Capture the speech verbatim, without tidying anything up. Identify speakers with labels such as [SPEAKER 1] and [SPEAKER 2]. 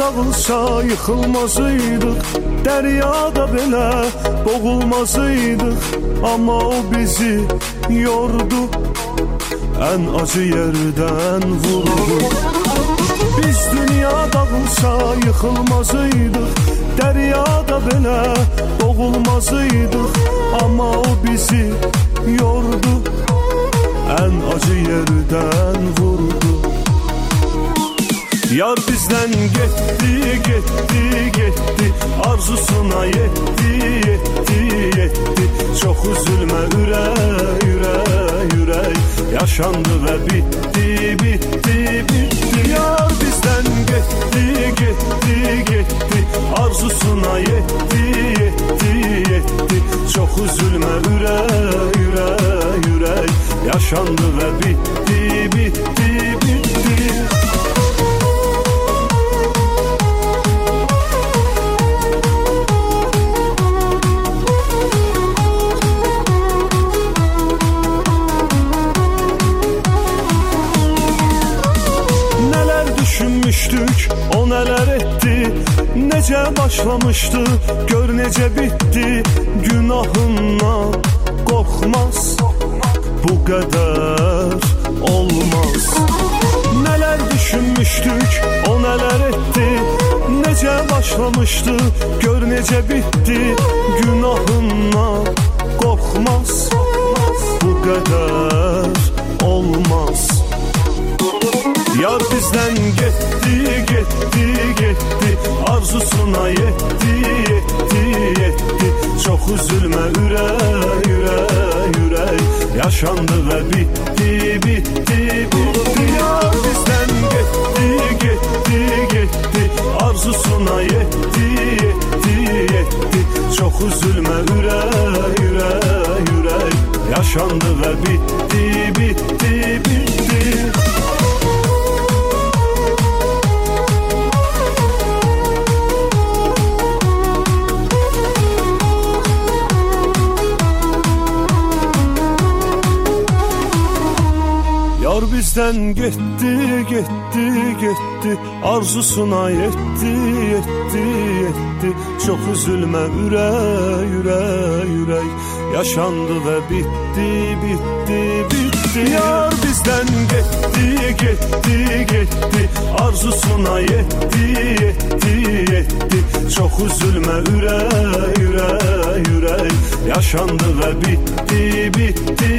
[SPEAKER 1] dağılsa yıkılmazıydık, deryada belə boğulmazıydık. Ama o bizi yordu, en acı yerden vurdu. Biz dünya dağılsa yıkılmazıydık, deryada belə boğulmazıydık. Ama o bizi yordu, en acı yerden vurdu. Yar bizden gitti, gitti, gitti, arzusuna yetti, yetti, yetti. Çok üzülme ürey, ürey, ürey, yaşandı ve bitti, bitti, bitti. Yar bizden gitti, gitti, gitti, arzusuna yetti, yetti, yetti. Çok üzülme ürey, ürey, ürey, yaşandı ve bitti, bitti, bitti. Düşünmüştük, o neler etti, nece başlamıştı, gör nece bitti. Günahından korkmaz, bu kadar olmaz. Neler düşünmüştük, o neler etti, nece başlamıştı, gör nece bitti. Günahından korkmaz, bu kadar olmaz. Yar bizden gitti, gitti, gitti, arzusuna yetti, yetti, yetti. Çok üzülme ürey, ürey, ürey, yaşandı ve bitti, bitti, bitti. Yar bizden gitti, gitti, gitti, arzusuna yetti, yetti, yetti. Çok üzülme ürey, ürey, ürey, yaşandı ve bitti, bitti, bitti. Yar bizden gitti, gitti, gitti, arzusuna yetti, yetti, yetti. Çok üzülme ürey, ürey, ürey, yaşandı ve bitti, bitti, bitti. Yar bizden gitti, gitti, gitti, arzusuna yetti, yetti, yetti. Çok üzülme ürey, ürey, ürey, yaşandı ve bitti, bitti,